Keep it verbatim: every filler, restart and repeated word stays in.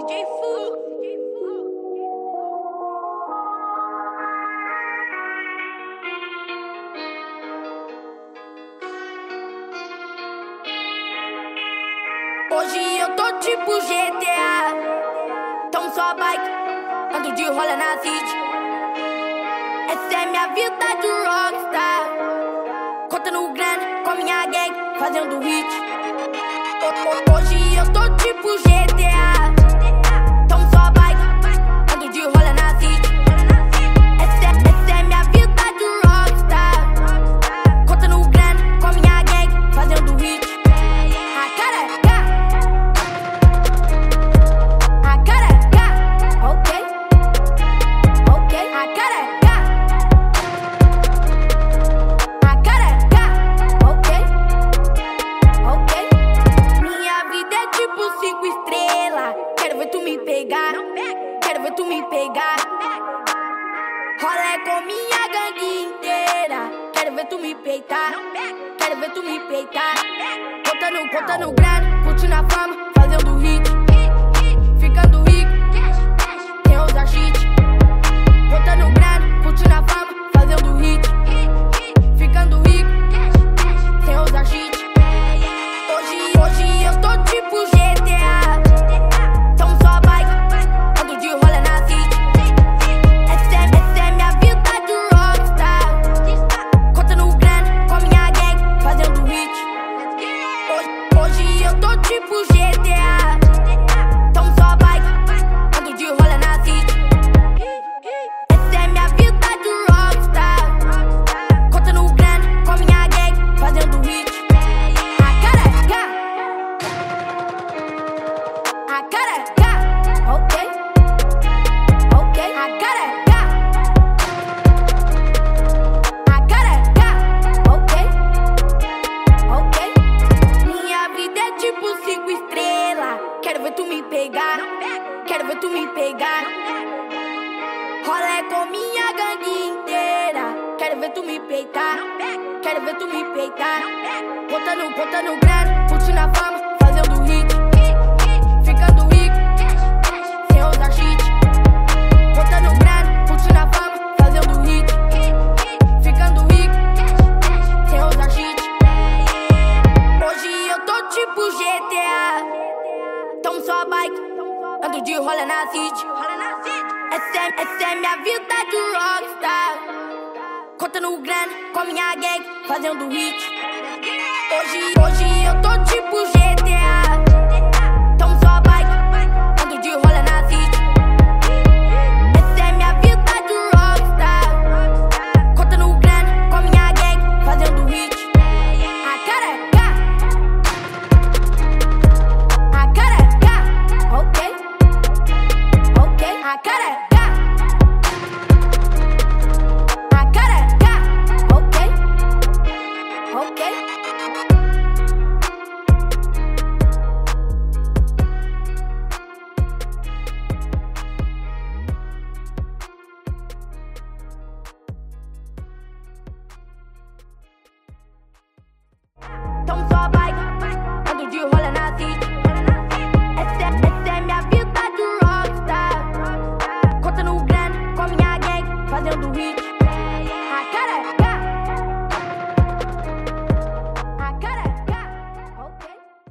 D J Fu. Hoje eu tô tipo G T A, tomo sua bike, ando de rola na city. Essa é minha vida de rockstar, contando grana com a minha gang, fazendo hit. Hoje eu tô tipo G T A, tomo sua bike, ando de rola na city. Essa, essa é minha vida de rockstar, contando grana com a minha gang, fazendo hit. A cara é quero ver tu me pegar. Rolé com minha gangue inteira. Quero ver tu me peitar. Quero ver tu me peitar. Contando, contando grana, curtindo a fama, fazendo hit. Ficando rico, sem usar cheat. Contando grana, curtindo a fama, fazendo hit. Ficando rico, sem usar cheat. Hoje, hoje eu tô tipo G T A. Tipo G T A, tomo sua bike, ando de rola na city. Essa é minha vida de rockstar, contando grana com a minha gang, fazendo hit. A cara é K, a cara é K, ok, ok. A cara é K, a cara é K, ok, ok. Minha vida é tipo cinco estrelas. Quero ver tu me pegar. Quero ver tu me pegar. Rolé com minha gangue inteira. Quero ver tu me peitar. Quero ver tu me peitar. Contando, contando grana, curtindo a fama, fazendo hit. Ficando rico, sem usar cheat. Contando grana, curtindo a fama, fazendo hit. Ficando rico, sem usar cheat. Hoje eu tô tipo G T A, tomo sua bike, ando de rola na city. Essa é, essa é minha vida de rockstar, contando grana com a minha gang, fazendo hit. Hoje, hoje eu tô tipo G T A.